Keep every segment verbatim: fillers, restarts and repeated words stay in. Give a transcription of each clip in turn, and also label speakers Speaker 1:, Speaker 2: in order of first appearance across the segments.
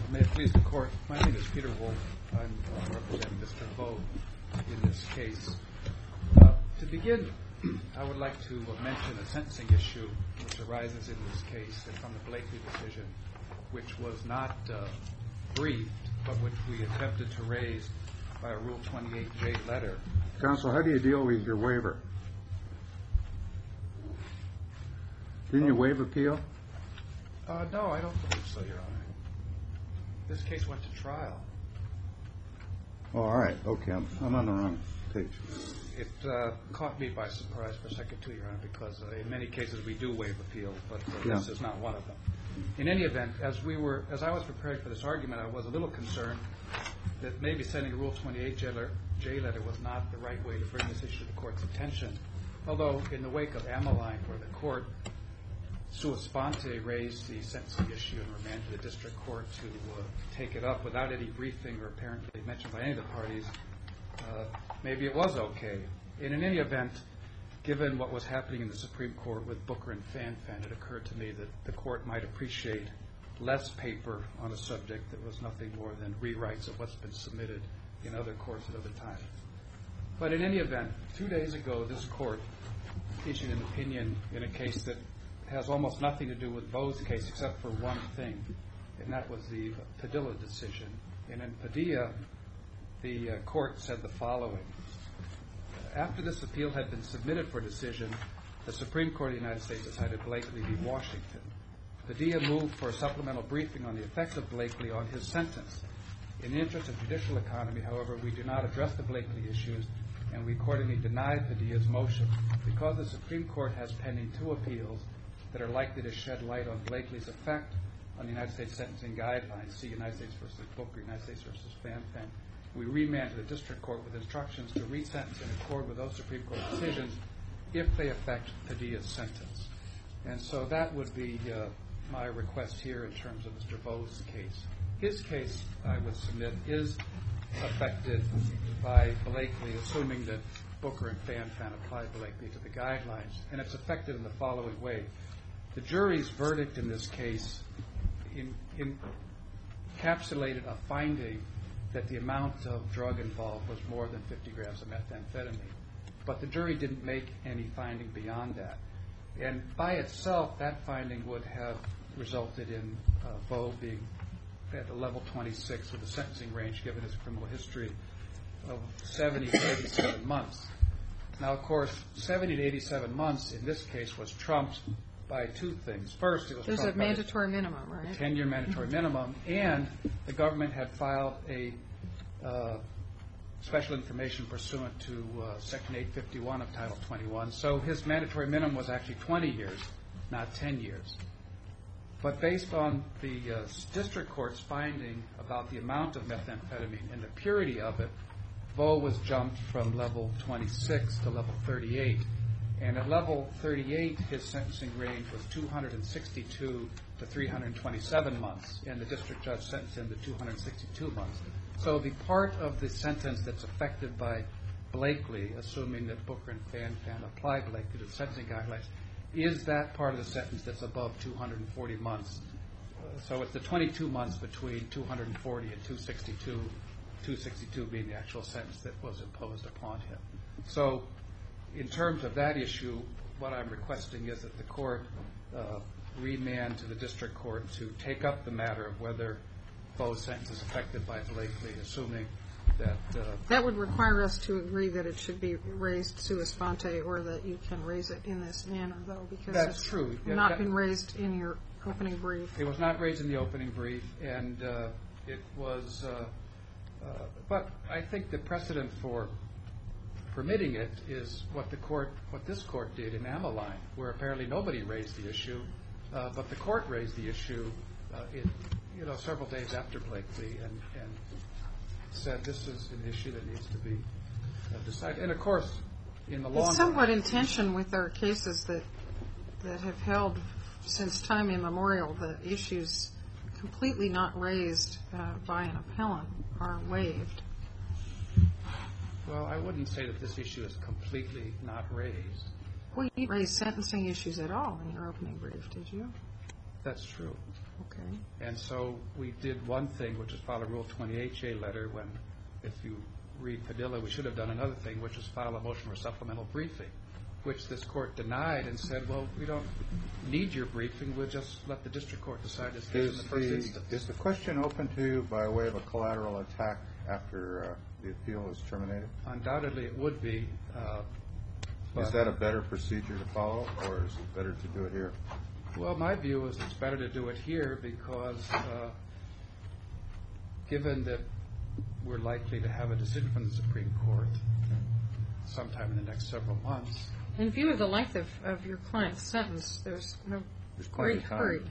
Speaker 1: May it please the Court, my name is Peter Wolf. I'm representing Mister Vo in this case. Uh, to begin, I would like to mention a sentencing issue which arises in this case from the Blakely decision, which was not uh, briefed, but which we attempted to raise by a Rule twenty-eight J letter.
Speaker 2: Counsel, how do you deal with your waiver? Didn't you waive appeal?
Speaker 1: Uh, no, I don't believe so, Your Honor. This case went to trial.
Speaker 2: Oh, all right. Okay, I'm, I'm on the wrong page.
Speaker 1: It uh, caught me by surprise for a second, too, Your Honor, because uh, in many cases we do waive appeal, but uh,
Speaker 2: yeah.
Speaker 1: this is not one of them. In any event, as we were, as I was preparing for this argument, I was a little concerned that maybe sending a Rule twenty-eight J letter, J letter was not the right way to bring this issue to the Court's attention. Although, in the wake of Ameline, where the Court sua sponte raised the sentencing issue and remanded the district court to uh, take it up without any briefing or apparently mentioned by any of the parties, uh, maybe it was okay. And in any event, given what was happening in the Supreme Court with Booker and Fanfan, it occurred to me that the Court might appreciate less paper on a subject that was nothing more than rewrites of what's been submitted in other courts at other times. But in any event, two days ago, this Court issued an opinion in a case that has almost nothing to do with Vo's case except for one thing, and that was the Padilla decision. And in Padilla, the uh, Court said the following. After this appeal had been submitted for decision, the Supreme Court of the United States decided Blakely v. Washington. Padilla moved for a supplemental briefing on the effects of Blakely on his sentence. In the interest of judicial economy, however, we do not address the Blakely issues, and we accordingly denied Padilla's motion. Because the Supreme Court has pending two appeals that are likely to shed light on Blakely's effect on the United States sentencing guidelines, see United States versus Booker, United States versus Fanfan, we remand to the district court with instructions to resentence in accord with those Supreme Court decisions if they affect Padilla's sentence. And so that would be uh, my request here in terms of Mister Vo's case. His case, I would submit, is affected by Blakely, assuming that Booker and Fanfan apply Blakely to the guidelines, and it's affected in the following way. The jury's verdict in this case in, in encapsulated a finding that the amount of drug involved was more than fifty grams of methamphetamine. But the jury didn't make any finding beyond that. And by itself, that finding would have resulted in uh, Vo being at a level twenty-six with a sentencing range, given his criminal history, of seventy to eighty-seven months. Now, of course, seventy to eighty-seven months in this case was trumped by two things. First, it was
Speaker 3: There's
Speaker 1: trumped
Speaker 3: a mandatory minimum, right?
Speaker 1: ten-year mandatory minimum, and the government had filed a uh, special information pursuant to uh, Section eight fifty-one of Title twenty-one. So his mandatory minimum was actually twenty years, not ten years. But based on the uh, district court's finding about the amount of methamphetamine and the purity of it, Vo was jumped from level twenty-six to level thirty-eight. And at level thirty-eight, his sentencing range was two hundred sixty-two to three hundred twenty-seven months, and the district judge sentenced him to two hundred sixty-two months. So the part of the sentence that's affected by Blakely, assuming that Booker and Fanfan apply Blakely to the sentencing guidelines, is that part of the sentence that's above two hundred forty months. Uh, so it's the twenty-two months between two hundred forty and two sixty-two, two sixty-two being the actual sentence that was imposed upon him. So in terms of that issue, what I'm requesting is that the court uh, remand to the district court to take up the matter of whether Vo's sentence is affected by Blakely, assuming that... Uh,
Speaker 3: that would require us to agree that it should be raised sua sponte, or that you can raise it in this manner, though, because
Speaker 1: that's
Speaker 3: it's
Speaker 1: true.
Speaker 3: not
Speaker 1: that,
Speaker 3: been raised in your opening brief.
Speaker 1: It was not raised in the opening brief, and uh, it was... Uh, uh, but I think the precedent for permitting it is what the court, what this court did in Ameline, where apparently nobody raised the issue, uh, but the court raised the issue uh, in, you know, several days after Blakely, and, and said this is an issue that needs to be uh, decided. And of course, in the long
Speaker 3: it's somewhat in tension with our cases that that have held since time immemorial that issues completely not raised uh, by an appellant are waived.
Speaker 1: Well, I wouldn't say that this issue is completely not raised.
Speaker 3: Well, you didn't raise sentencing issues at all in your opening brief, did you?
Speaker 1: That's true.
Speaker 3: Okay.
Speaker 1: And so we did one thing, which is file a Rule twenty-eight J letter, when, if you read Padilla, we should have done another thing, which was file a motion for supplemental briefing, which this court denied and said, well, we don't need your briefing, we'll just let the district court decide this case in the first instance.
Speaker 2: Is the question open to you by way of a collateral attack after uh, the appeal is terminated?
Speaker 1: Undoubtedly it would be. Uh,
Speaker 2: Is that a better procedure to follow, or is it better to do it here?
Speaker 1: Well, my view is it's better to do it here because uh, given that we're likely to have a decision from the Supreme Court sometime in the next several months.
Speaker 3: In view of the length of, of your client's sentence, there's no
Speaker 2: There's
Speaker 3: great
Speaker 2: plenty of time.
Speaker 3: hurry.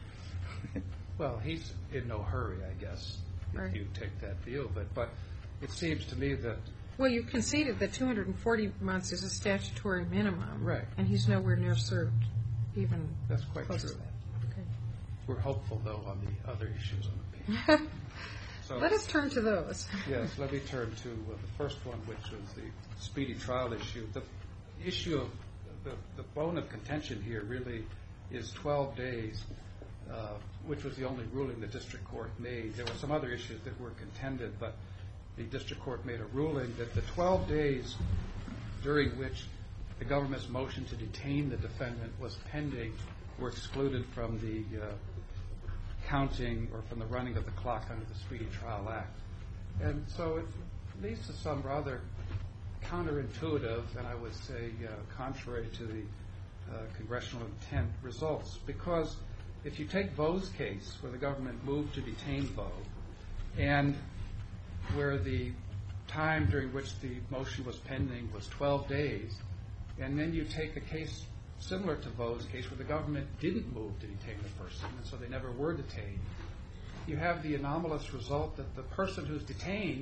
Speaker 1: Well, he's in no hurry, I guess, if
Speaker 3: Right.
Speaker 1: you take that view. But, but it seems to me that
Speaker 3: Well, you conceded that two hundred forty months is a statutory minimum.
Speaker 1: Right.
Speaker 3: And he's nowhere near served, even
Speaker 1: that's quite
Speaker 3: close
Speaker 1: true.
Speaker 3: to that. Okay.
Speaker 1: We're hopeful, though, on the other issues on the appeal. So,
Speaker 3: Let us turn to those.
Speaker 1: yes, let me turn to uh, the first one, which was the speedy trial issue. The issue of the, the bone of contention here really is twelve days, uh, which was the only ruling the district court made. There were some other issues that were contended, but the district court made a ruling that the twelve days during which the government's motion to detain the defendant was pending were excluded from the uh, counting or from the running of the clock under the Speedy Trial Act. And so it leads to some rather counterintuitive, and I would say uh, contrary to the uh, congressional intent, results. Because if you take Vo's case, where the government moved to detain Vo, and where the time during which the motion was pending was twelve days, and then you take a case similar to Vo's case where the government didn't move to detain the person, and so they never were detained, you have the anomalous result that the person who's detained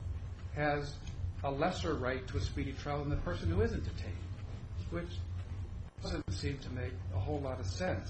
Speaker 1: has a lesser right to a speedy trial than the person who isn't detained, which doesn't seem to make a whole lot of sense.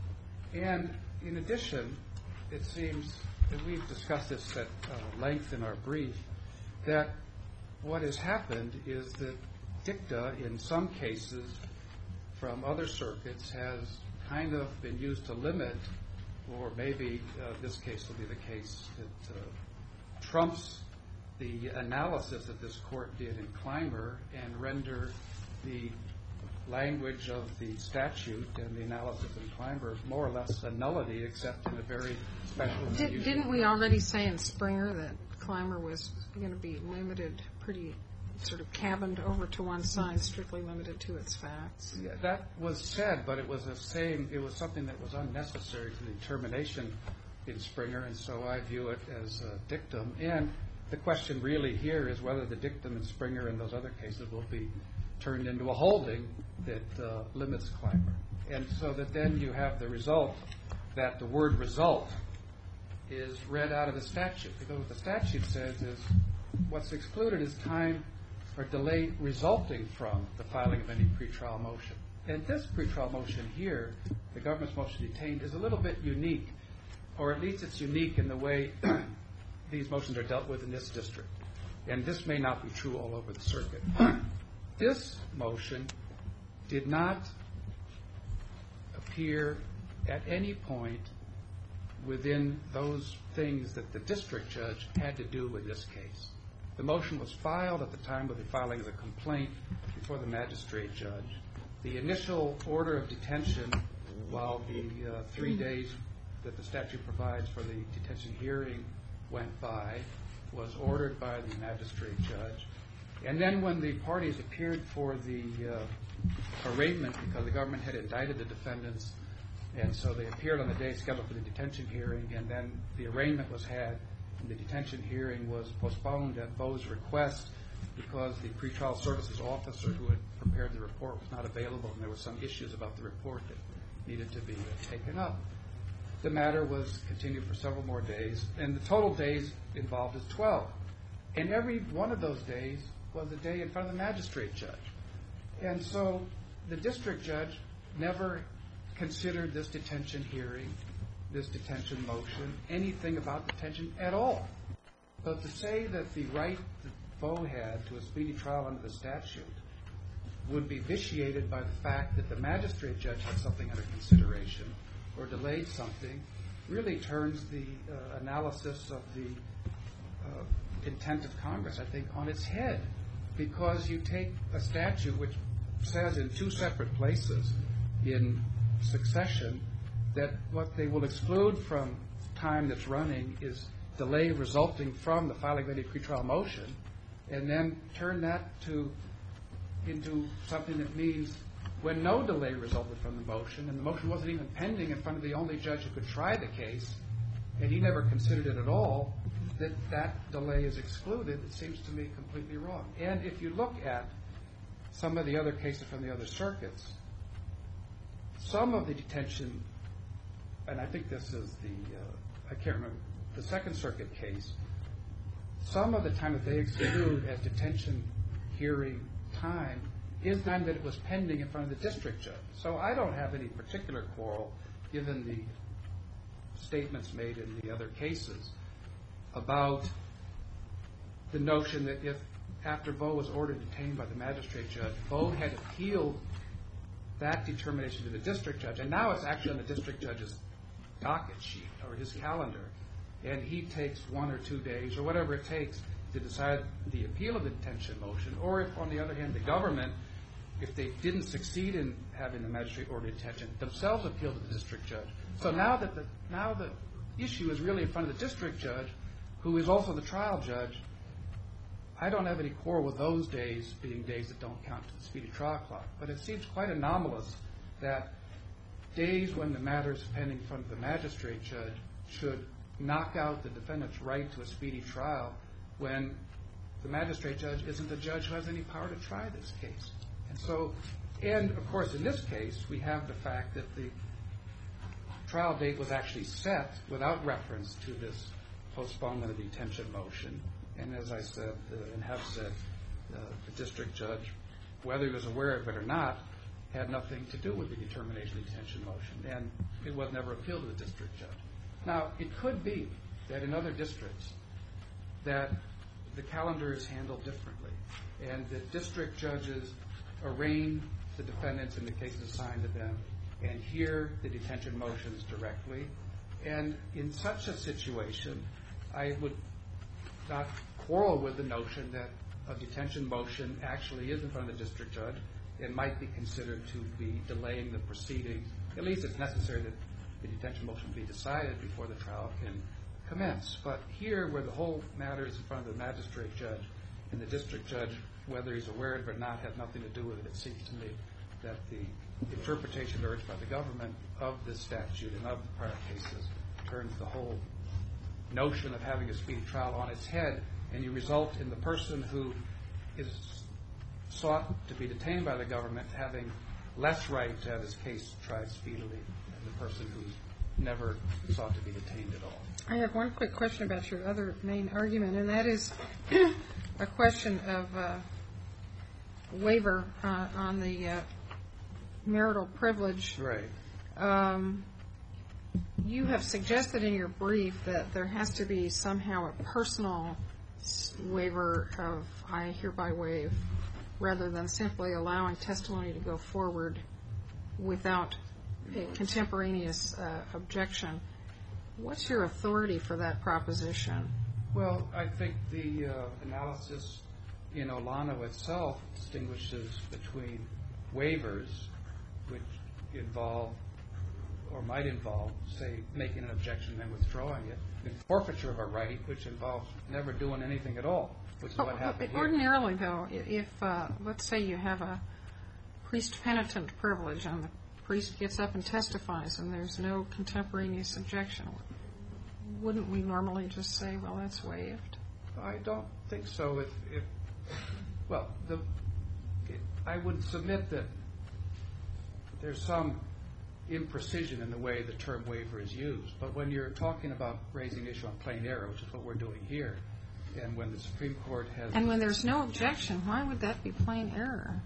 Speaker 1: And in addition, it seems, and we've discussed this at uh, length in our brief, that what has happened is that dicta in some cases from other circuits has kind of been used to limit, or maybe uh, this case will be the case that uh, trumps the analysis that this court did in Clymer and render the language of the statute and the analysis in Clymer more or less a nullity, except in a very special and
Speaker 3: Did,
Speaker 1: unusual
Speaker 3: didn't we already say in Springer that Clymer was going to be limited, pretty sort of cabined over to one side, strictly limited to its facts?
Speaker 1: Yeah, that was said, but it was a saying, it was something that was unnecessary to the determination in Springer, and so I view it as a dictum. And the question really here is whether the dictum in Springer and those other cases will be turned into a holding that uh, limits Clymer. And so that then you have the result that the word result is read out of the statute, because what the statute says is what's excluded is time or delay resulting from the filing of any pretrial motion. And this pretrial motion here, the government's motion detained, is a little bit unique, or at least it's unique in the way these motions are dealt with in this district. And this may not be true all over the circuit. This motion did not appear at any point within those things that the district judge had to do in this case. The motion was filed at the time of the filing of the complaint before the magistrate judge. The initial order of detention, while the uh, three days that the statute provides for the detention hearing went by, was ordered by the magistrate judge. And then when the parties appeared for the uh, arraignment, because the government had indicted the defendants, and so they appeared on the day scheduled for the detention hearing, and then the arraignment was had, and the detention hearing was postponed at Vo's request because the pretrial services officer who had prepared the report was not available, and there were some issues about the report that needed to be uh, taken up. The matter was continued for several more days, and the total days involved is twelve. And every one of those days was a day in front of the magistrate judge. And so the district judge never considered this detention hearing, this detention motion, anything about detention at all. So to say that the right that Vo had to a speedy trial under the statute would be vitiated by the fact that the magistrate judge had something under consideration or delayed something really turns the uh, analysis of the uh, intent of Congress, I think, on its head, because you take a statute which says in two separate places in succession that what they will exclude from time that's running is delay resulting from the filing of any pretrial motion, and then turn that to into something that means when no delay resulted from the motion, and the motion wasn't even pending in front of the only judge who could try the case, and he never considered it at all, that that delay is excluded, it seems to me completely wrong. And if you look at some of the other cases from the other circuits, some of the detention, and I think this is the, uh, I can't remember, the Second Circuit case, some of the time that they exclude as detention hearing time is time that it was pending in front of the district judge. So I don't have any particular quarrel, given the statements made in the other cases, about the notion that if, after Vaux was ordered detained by the magistrate judge, Vaux had appealed that determination to the district judge, and now it's actually on the district judge's docket sheet or his calendar, and he takes one or two days or whatever it takes to decide the appeal of the detention motion, or if, on the other hand, the government, if they didn't succeed in having the magistrate order detention, themselves appeal to the district judge. So now that the now the issue is really in front of the district judge, who is also the trial judge, I don't have any quarrel with those days being days that don't count to the speedy trial clock. But it seems quite anomalous that days when the matter is pending in front of the magistrate judge should knock out the defendant's right to a speedy trial when the magistrate judge isn't the judge who has any power to try this case. And so, and of course in this case, we have the fact that the trial date was actually set without reference to this postponement of the detention motion. And as I said, uh, and have said, uh, the district judge, whether he was aware of it or not, had nothing to do with the determination of the detention motion, and it was never appealed to the district judge. Now, it could be that in other districts that the calendar is handled differently, and that district judges arraign the defendants in the cases assigned to them and hear the detention motions directly. And in such a situation, I would not quarrel with the notion that a detention motion actually is in front of the district judge. It might be considered to be delaying the proceedings. At least it's necessary that the detention motion be decided before the trial can commence. But here, where the whole matter is in front of the magistrate judge, and the district judge, whether he's aware of it or not, has nothing to do with it, it seems to me that the interpretation urged by the government of this statute and of the prior cases turns the whole notion of having a speedy trial on its head, and you result in the person who is sought to be detained by the government having less right to have his case tried speedily than the person who's never sought to be detained at all.
Speaker 3: I have one quick question about your other main argument, and that is a question of uh, waiver uh, on the uh, marital privilege.
Speaker 1: Right.
Speaker 3: Um, you have suggested in your brief that there has to be somehow a personal waiver of I hereby waive, rather than simply allowing testimony to go forward without a contemporaneous uh, objection. What's your authority for that proposition?
Speaker 1: Well, I think the uh, analysis in Olano itself distinguishes between waivers, which involve or might involve, say, making an objection and then withdrawing it, and forfeiture of a right, which involves never doing anything at all, which is
Speaker 3: oh,
Speaker 1: what happened here.
Speaker 3: Ordinarily, though, if, uh, let's say you have a priest-penitent privilege and the priest gets up and testifies and there's no contemporaneous objection, wouldn't we normally just say, well, that's waived?
Speaker 1: I don't think so. If, if well, the, it, I would submit that there's some imprecision in the way the term waiver is used. But when you're talking about raising issue on plain error, which is what we're doing here, and when the Supreme Court has...
Speaker 3: And when there's no objection, why would that be plain error?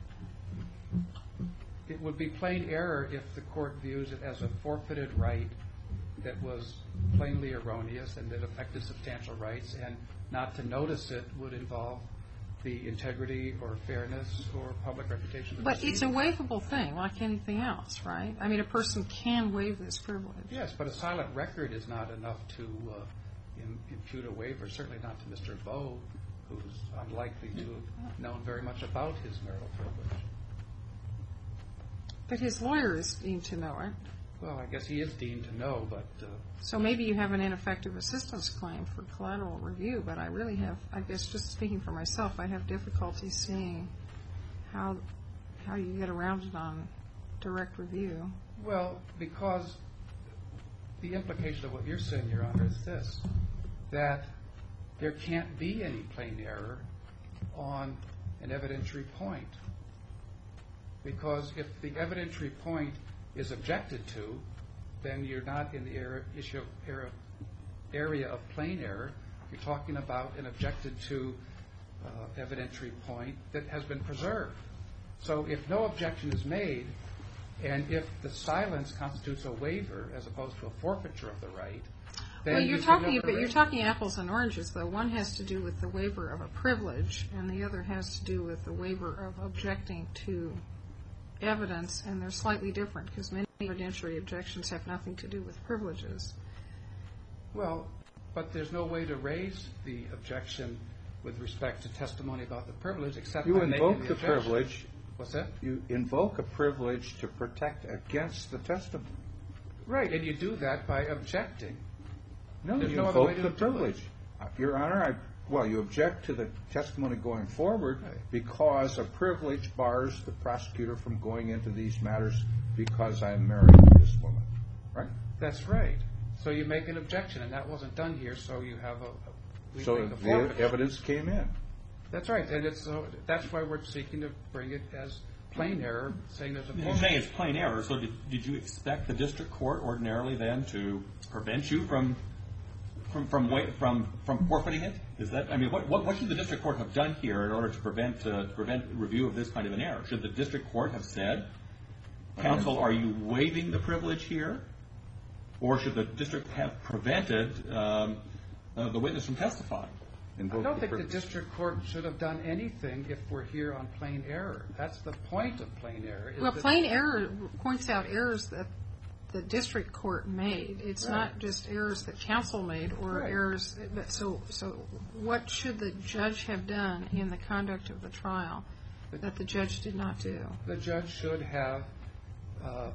Speaker 1: It would be plain error if the court views it as a forfeited right that was plainly erroneous and that affected substantial rights, and not to notice it would involve the integrity or fairness or public reputation of the
Speaker 3: But it's a
Speaker 1: proceedings.
Speaker 3: waivable thing, like anything else, right? I mean, a person can waive this privilege.
Speaker 1: Yes, but a silent record is not enough to uh, im- impute a waiver, certainly not to Mister Bowe, who's unlikely to have known very much about his marital privilege.
Speaker 3: But his lawyer is deemed to know it.
Speaker 1: Well, I guess he is deemed to know, but uh,
Speaker 3: So maybe you have an ineffective assistance claim for collateral review, but I really have, I guess just speaking for myself, I have difficulty seeing how how you get around it on direct review.
Speaker 1: well, because the implication of what you're saying, Your Honor, is this, that there can't be any plain error on an evidentiary point. Because if the evidentiary point is objected to, then you're not in the area, issue of area, area of plain error. You're talking about an objected to uh, evidentiary point that has been preserved. So if no objection is made, and if the silence constitutes a waiver as opposed to a forfeiture of the right, then
Speaker 3: Well, you're
Speaker 1: you can
Speaker 3: talking,
Speaker 1: never
Speaker 3: but you're
Speaker 1: raise-
Speaker 3: talking apples and oranges, though. One has to do with the waiver of a privilege, and the other has to do with the waiver of objecting to evidence, and they're slightly different because many evidentiary objections have nothing to do with privileges.
Speaker 1: Well, but there's no way to raise the objection with respect to testimony about the privilege except
Speaker 2: You
Speaker 1: by making
Speaker 2: invoke
Speaker 1: the
Speaker 2: the
Speaker 1: objection.
Speaker 2: privilege.
Speaker 1: What's that?
Speaker 2: You invoke a privilege to protect against the testimony.
Speaker 1: Right, and you do that by objecting.
Speaker 2: No,
Speaker 1: There's
Speaker 2: you
Speaker 1: no other way
Speaker 2: invoke
Speaker 1: to
Speaker 2: the
Speaker 1: do it.
Speaker 2: privilege. Uh, Your Honor, I, well, you object to the testimony going forward
Speaker 1: Right.
Speaker 2: because a privilege bars the prosecutor from going into these matters because I'm married to this woman, right?
Speaker 1: That's right. So you make an objection, and that wasn't done here, so you have a... we
Speaker 2: So
Speaker 1: make a
Speaker 2: the
Speaker 1: forfeiture.
Speaker 2: evidence came in.
Speaker 1: That's right, and it's so that's why we're seeking to bring it as plain error, saying there's a
Speaker 4: You're
Speaker 1: forfeiture.
Speaker 4: saying it's plain error, so did, did you expect the district court ordinarily then to prevent you from from from wait, from from forfeiting it? Is that I mean, what, what what should the district court have done here in order to prevent uh, to prevent review of this kind of an error? Should the district court have said, "Counsel, are you waiving the privilege here?" Or should the district have prevented um, uh, the witness from testifying?
Speaker 1: I
Speaker 2: Invoke
Speaker 1: don't
Speaker 2: the
Speaker 1: think the
Speaker 2: privilege.
Speaker 1: district court should have done anything if we're here on plain error. That's the point of plain error. is
Speaker 3: Well,
Speaker 1: that-
Speaker 3: plain error points out errors that the district court made. It's
Speaker 1: Right.
Speaker 3: not just errors that counsel made or
Speaker 1: Right.
Speaker 3: errors. But so, so what should the judge have done in the conduct of the trial that the judge did not do?
Speaker 1: The judge should have uh,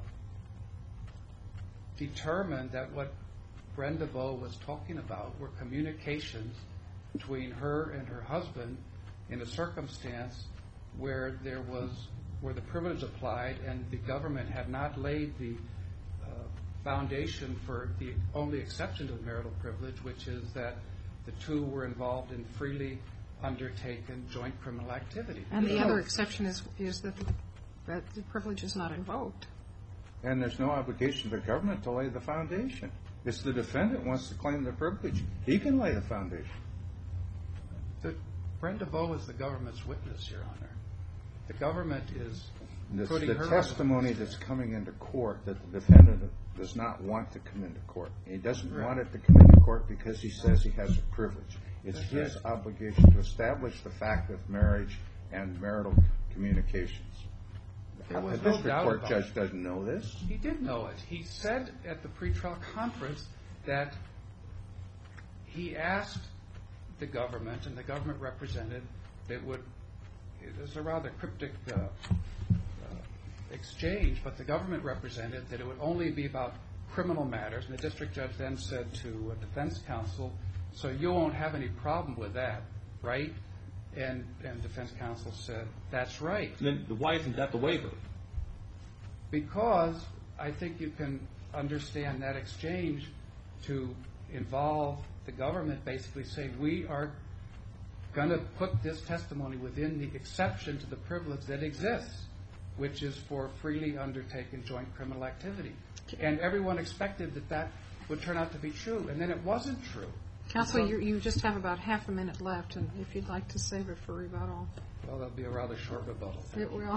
Speaker 1: determined that what Brenda Bowe was talking about were communications between her and her husband in a circumstance where there was where the privilege applied and the government had not laid the uh, foundation for the only exception to the marital privilege, which is that the two were involved in freely undertaken joint criminal activity.
Speaker 3: And the
Speaker 2: No.
Speaker 3: other exception is is that the, that the privilege is not invoked.
Speaker 2: And there's no obligation of the government to lay the foundation. It's the defendant wants to claim the privilege. He can lay the foundation.
Speaker 1: The, Brenda Bowe is the government's witness, Your Honor. The government is
Speaker 2: It's
Speaker 1: putting
Speaker 2: the
Speaker 1: her
Speaker 2: testimony
Speaker 1: on the
Speaker 2: that's coming into court that the defendant does not want to come into court. He doesn't
Speaker 1: Right.
Speaker 2: want it to come into court because he says he has a privilege. It's
Speaker 1: That's
Speaker 2: his
Speaker 1: right.
Speaker 2: obligation to establish the fact of marriage and marital communications.
Speaker 1: There was
Speaker 2: the
Speaker 1: no
Speaker 2: district
Speaker 1: doubt
Speaker 2: court
Speaker 1: about
Speaker 2: judge
Speaker 1: it.
Speaker 2: doesn't know this.
Speaker 1: He did know it. He said at the pretrial conference that he asked the government, and the government represented, that would, it was a rather cryptic uh, uh, exchange, but the government represented that it would only be about criminal matters, and the district judge then said to a defense counsel, so you won't have any problem with that, right? And, and defense counsel said, that's right.
Speaker 4: Then why isn't that the waiver?
Speaker 1: Because I think you can understand that exchange to involve the government basically saying we are going to put this testimony within the exception to the privilege that exists, which is for freely undertaken joint criminal activity. And everyone expected that that would turn out to be true, and then it wasn't true.
Speaker 3: Counsel,
Speaker 1: So-
Speaker 3: you, you just have about half a minute left, and if you'd like to save it for rebuttal.
Speaker 1: Well, that'll be a rather short rebuttal.
Speaker 3: It will.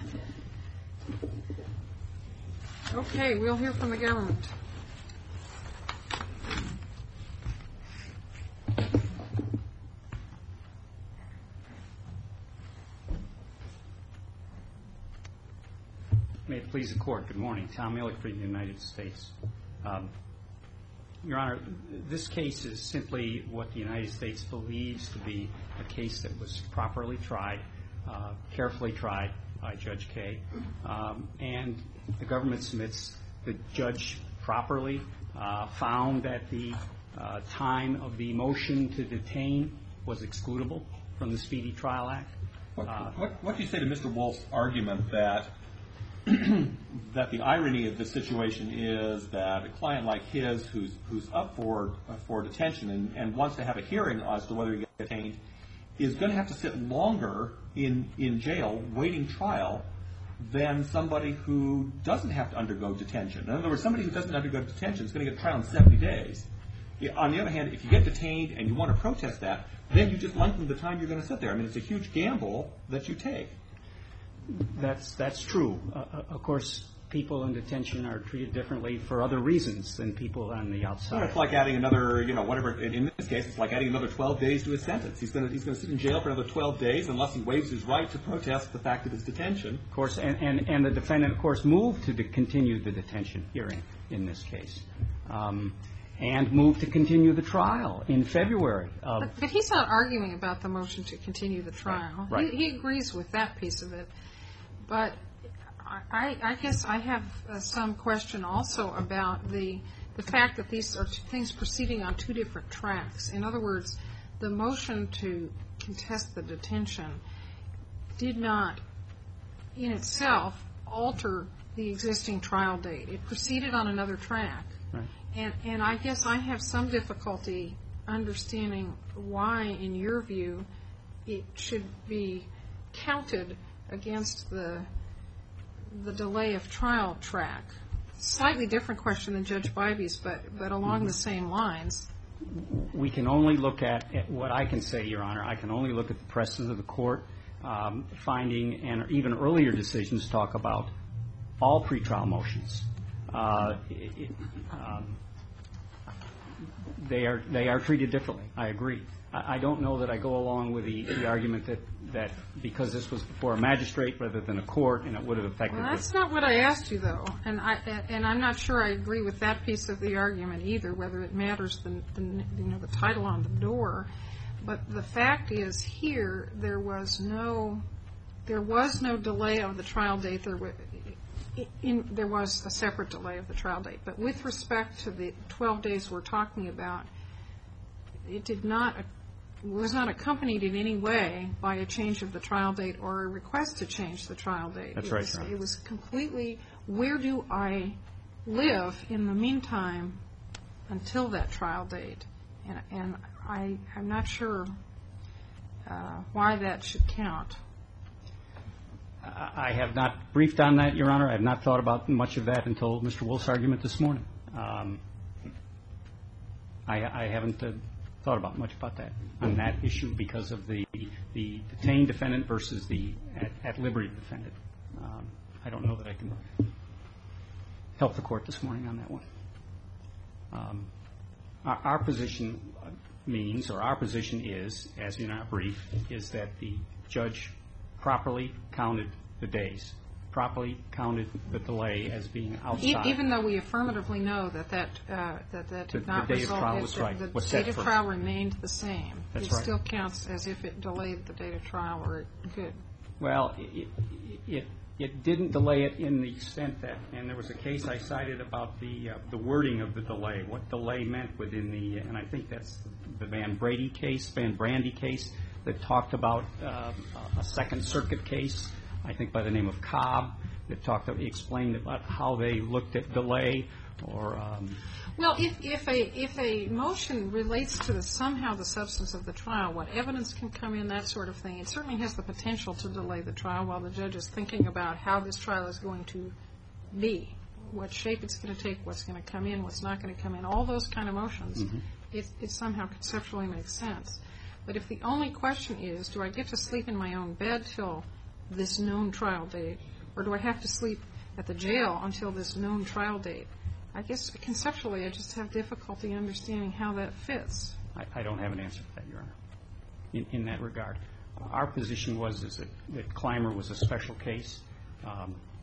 Speaker 3: Okay, we'll hear from the government.
Speaker 5: please the Court, good morning. Tom Millick for the United States. Um, Your Honor, this case is simply what the United States believes to be a case that was properly tried, uh, carefully tried by Judge Kaye, um, and the government submits the judge properly uh, found that the uh, time of the motion to detain was excludable from the Speedy Trial Act.
Speaker 4: What,
Speaker 5: Uh,
Speaker 4: what, what do you say to Mister Wolf's argument that that the irony of this situation is that a client like his, who's who's up for uh, for detention and, and wants to have a hearing as to whether he gets detained, is going to have to sit longer in in jail waiting trial than somebody who doesn't have to undergo detention? In other words, somebody who doesn't undergo detention is going to get trial in seventy days. On the other hand, if you get detained and you want to protest that, then you just lengthen the time you're going to sit there. I mean, it's a huge gamble that you take.
Speaker 5: That's that's true. Uh, of course, people in detention are treated differently for other reasons than people on the outside.
Speaker 4: Well, it's like adding another, you know, whatever. In, in this case, it's like adding another twelve days to his sentence. He's going to he's going to sit in jail for another twelve days unless he waives his right to protest the fact of his detention.
Speaker 5: Of course, and, and, and the defendant, of course, moved to de- continue the detention hearing in this case, um, and moved to continue the trial in February. Of
Speaker 3: But, but he's not arguing about the motion to continue the trial.
Speaker 5: Right.
Speaker 3: He, he agrees with that piece of it. But I, I guess I have uh, some question also about the the fact that these are two things proceeding on two different tracks. In other words, the motion to contest the detention did not, in itself, alter the existing trial date. It proceeded on another track.
Speaker 5: Right.
Speaker 3: And, and I guess I have some difficulty understanding why, in your view, it should be counted against the the delay of trial track. Slightly different question than Judge Bybee's, but but along mm-hmm. the same lines.
Speaker 5: We can only look at, at what I can say, Your Honor. I can only look at the precedent of the court, um, finding and even earlier decisions talk about all pretrial motions. Uh, it, um, they are they are treated differently. I agree. I, I don't know that I go along with the, the argument that. that because this was before a magistrate rather than a court, and it would have affected.
Speaker 3: Well, that's not what I asked you, though, and I and I'm not sure I agree with that piece of the argument either. Whether it matters the, the you know the title on the door, but the fact is here there was no there was no delay of the trial date. There was in, there was a separate delay of the trial date, but with respect to the twelve days we're talking about, it did not. was not accompanied in any way by a change of the trial date or a request to change the trial date.
Speaker 5: That's
Speaker 3: it
Speaker 5: right,
Speaker 3: was,
Speaker 5: Your Honor.
Speaker 3: It was completely, where do I live in the meantime until that trial date? And, and I, I'm not sure uh, why that should count.
Speaker 5: I have not briefed on that, Your Honor. I have not thought about much of that until Mister Wolf's argument this morning. Um, I, I haven't uh, thought about much about that on that issue because of the the detained defendant versus the at, at liberty defendant. Um, I don't know that I can help the court this morning on that one. Um, our, our position means, or our position is, as in our brief, is that the judge properly counted the days, properly counted the delay as being outside.
Speaker 3: Even though we affirmatively know that that uh, that that did
Speaker 5: The-
Speaker 3: not
Speaker 5: the date of
Speaker 3: result,
Speaker 5: trial
Speaker 3: it-
Speaker 5: was
Speaker 3: the-
Speaker 5: right,
Speaker 3: the
Speaker 5: was set
Speaker 3: date of
Speaker 5: first.
Speaker 3: trial remained the same.
Speaker 5: That's
Speaker 3: it
Speaker 5: right.
Speaker 3: still counts as if it delayed the date of trial, or it could.
Speaker 5: Well, it, it it didn't delay it in the extent that, and there was a case I cited about the uh, the wording of the delay, what delay meant within the, and I think that's the Van Brady case, Van Brandy case, that talked about uh, a Second Circuit case, I think by the name of Cobb, that talked, explained about how they looked at delay, or. Um,
Speaker 3: Well, if, if a if a motion relates to the, somehow the substance of the trial, what evidence can come in, that sort of thing, it certainly has the potential to delay the trial while the judge is thinking about how this trial is going to be, what shape it's going to take, what's going to come in, what's not going to come in, all those kind of motions. Mm-hmm. It, it somehow conceptually makes sense. But if the only question is, do I get to sleep in my own bed till this known trial date, or do I have to sleep at the jail until this known trial date? I guess conceptually I just have difficulty understanding how that fits.
Speaker 5: I, I don't have an answer for that, Your Honor, in, in that regard. Our position was is that, that Clymer was a special case. Um,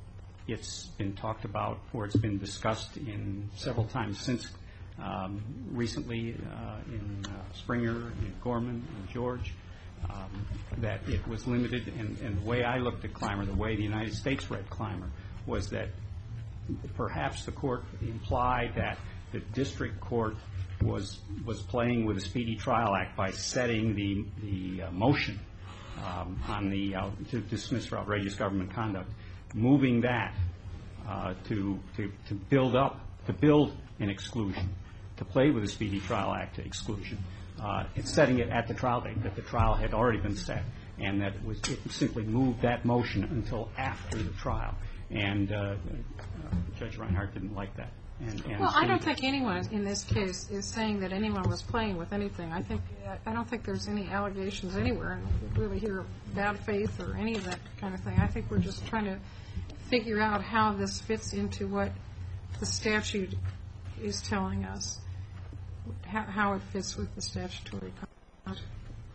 Speaker 5: it's been talked about, or it's been discussed in several times since um, recently uh, in uh, Springer, in Gorman, and George, um, that it was limited. And, and the way I looked at Clymer, the way the United States read Clymer, was that perhaps the court implied that the district court was was playing with the Speedy Trial Act by setting the the uh, motion um, on the uh, to dismiss for outrageous government conduct, moving that uh, to to to build up to build an exclusion, to play with the Speedy Trial Act exclusion. Uh, it's setting it at the trial date, that the trial had already been set, and that it was it simply moved that motion until after the trial. And uh, uh, Judge Reinhart didn't like that. And, and
Speaker 3: well, I don't
Speaker 5: so
Speaker 3: think anyone in this case is saying that anyone was playing with anything. I think I don't think there's any allegations anywhere, and we really hear bad faith or any of that kind of thing. I think we're just trying to figure out how this fits into what the statute is telling us, how, how it fits with the statutory content.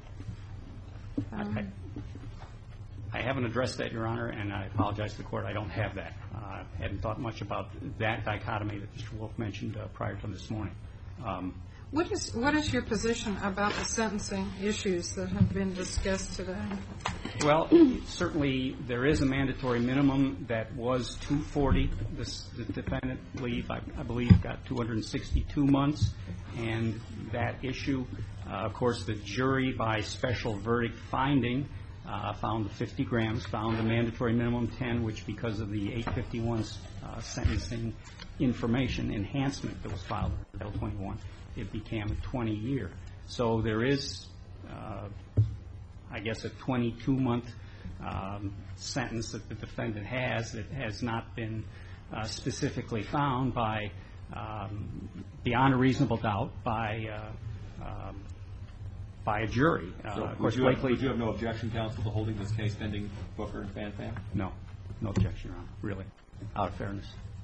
Speaker 3: Um,
Speaker 5: I, I haven't addressed that, Your Honor, and I apologize to the Court. I don't have that. I uh, hadn't thought much about that dichotomy that Mister Wolf mentioned uh, prior to this morning. Um,
Speaker 3: what is what is your position about the sentencing issues that have been discussed today?
Speaker 5: Well, certainly there is a mandatory minimum that was two forty. This, the defendant, believe, I, I believe, got two hundred sixty-two months, and that issue, uh, of course, the jury, by special verdict finding, Uh, found the fifty grams, found the mandatory minimum ten, which because of the eight fifty-one uh, sentencing information enhancement that was filed in Title twenty-one, it became a twenty year. So there is, uh, I guess, a twenty-two month um, sentence that the defendant has that has not been uh, specifically found by, um, beyond a reasonable doubt, by uh, um, by a jury. Uh,
Speaker 4: so
Speaker 5: of course,
Speaker 4: would you, have,
Speaker 5: Blakely,
Speaker 4: would you have no objection, counsel, to holding this case pending Booker and Fan Fan?
Speaker 5: No. No objection, Your Honor. Really. Out of fairness.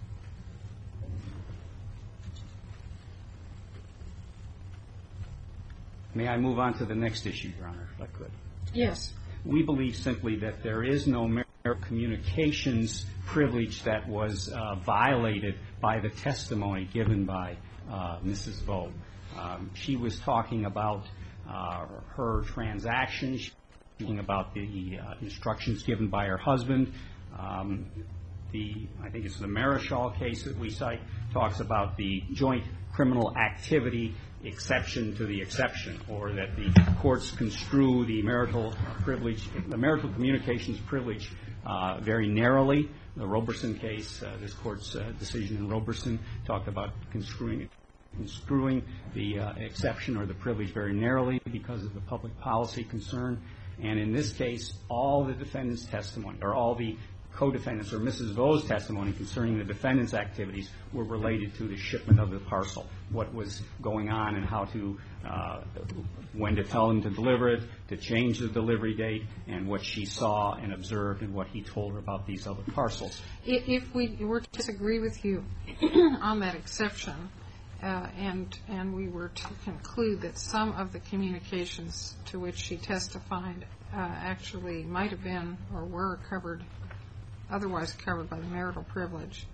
Speaker 5: May I move on to the next issue, Your Honor, if I could?
Speaker 3: Yes.
Speaker 5: We believe simply that there is no merit communications privilege that was uh, violated by the testimony given by uh, Missus Vo. Um, she was talking about Uh, her transactions, speaking about the uh, instructions given by her husband. Um, the, I think it's the Marischal case that we cite, talks about the joint criminal activity exception to the exception, or that the courts construe the marital privilege, the marital communications privilege uh, very narrowly. The Roberson case, uh, this court's uh, decision in Roberson talked about construing it. construing the uh, exception or the privilege very narrowly because of the public policy concern. And in this case, all the defendant's testimony, or all the co-defendants or Missus Vo's testimony concerning the defendant's activities were related to the shipment of the parcel, what was going on and how to, uh, when to tell them to deliver it, to change the delivery date, and what she saw and observed and what he told her about these other parcels.
Speaker 3: If we were to disagree with you on that exception, Uh, and and we were to conclude that some of the communications to which she testified uh, actually might have been or were covered, otherwise covered by the marital privilege.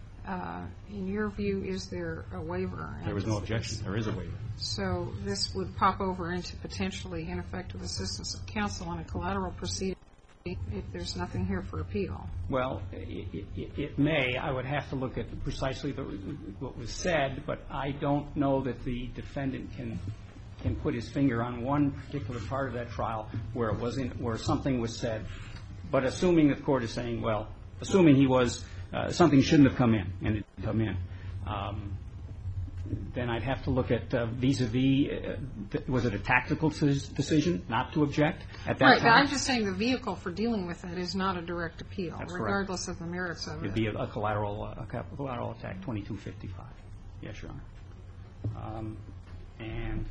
Speaker 3: Uh, in your view, is there a waiver?
Speaker 5: There was no objection. There is a waiver.
Speaker 3: So this would pop over into potentially ineffective assistance of counsel on a collateral proceeding if there's nothing here for appeal.
Speaker 5: Well, it, it, it may. I would have to look at precisely the, what was said, but I don't know that the defendant can can put his finger on one particular part of that trial where it wasn't, where something was said. But assuming the court is saying, well, assuming he was uh, something shouldn't have come in and it didn't come in, um, then I'd have to look at uh, vis-a-vis, uh, th- was it a tactical decision not to object at that
Speaker 3: right,
Speaker 5: time?
Speaker 3: Right, I'm just saying the vehicle for dealing with that is not a direct appeal,
Speaker 5: That's
Speaker 3: regardless
Speaker 5: correct.
Speaker 3: of the merits of
Speaker 5: It'd
Speaker 3: it.
Speaker 5: be a, a collateral uh, a collateral attack, twenty-two fifty-five. Yes, Your Honor. Um, and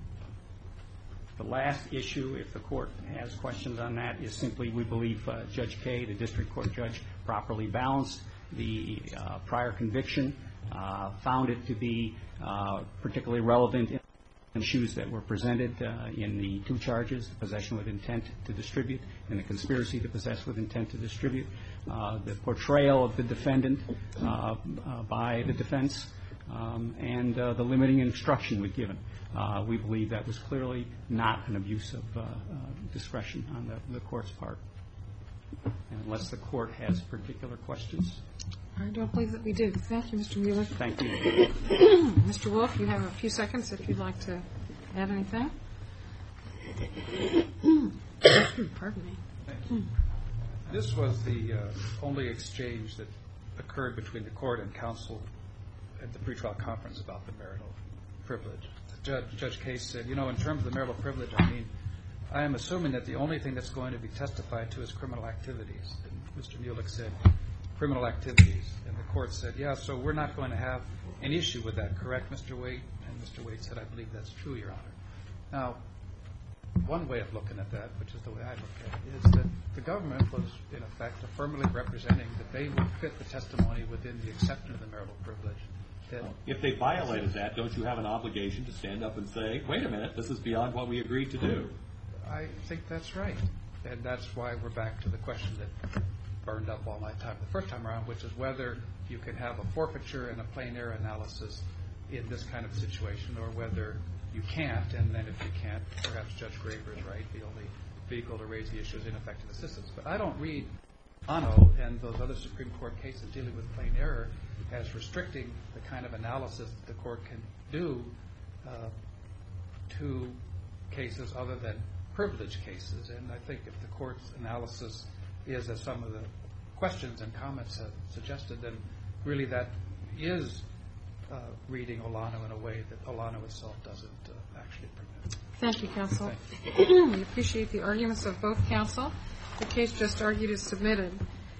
Speaker 5: the last issue, if the court has questions on that, is simply we believe uh, Judge Kaye, the district court judge, properly balanced the uh, prior conviction, uh, found it to be uh, particularly relevant in issues that were presented uh, in the two charges, the possession with intent to distribute and the conspiracy to possess with intent to distribute, uh, the portrayal of the defendant uh, uh, by the defense, um, and uh, the limiting instruction we've given. Uh, we believe that was clearly not an abuse of uh, uh, discretion on the, the court's part. And unless the court has particular questions.
Speaker 3: I don't believe that we do. Thank you, Mister Mueller.
Speaker 5: Thank you.
Speaker 3: Mister Wolf, you have a few seconds if you'd like to add anything. Pardon me.
Speaker 1: Thank you. This was the uh, only exchange that occurred between the court and counsel at the pretrial conference about the marital privilege. Judge, Judge Case said, you know, in terms of the marital privilege, I mean, I am assuming that the only thing that's going to be testified to is criminal activities. And Mister Mueller said, criminal activities. And the court said, yeah, so we're not going to have an issue with that, correct, Mister Waite? And Mister Waite said, I believe that's true, Your Honor. Now, one way of looking at that, which is the way I look at it, is that the government was, in effect, affirmatively representing that they would fit the testimony within the exception of the marital privilege. That
Speaker 4: if they violated that, don't you have an obligation to stand up and say, wait a minute, this is beyond what we agreed to do?
Speaker 1: I think that's right. And that's why we're back to the question that burned up all my time the first time around, which is whether you can have a forfeiture and a plain error analysis in this kind of situation, or whether you can't, and then if you can't, perhaps Judge Graber is right, the only vehicle to raise the issue is ineffective assistance. But I don't read Ano and those other Supreme Court cases dealing with plain error as restricting the kind of analysis that the court can do uh, to cases other than privilege cases. And I think if the court's analysis is, as some of the questions and comments have suggested, then really that is uh, reading Olano in a way that Olano itself doesn't uh, actually permit.
Speaker 3: Thank you, counsel.
Speaker 1: Thank you.
Speaker 3: We appreciate the arguments of both counsel. The case just argued is submitted.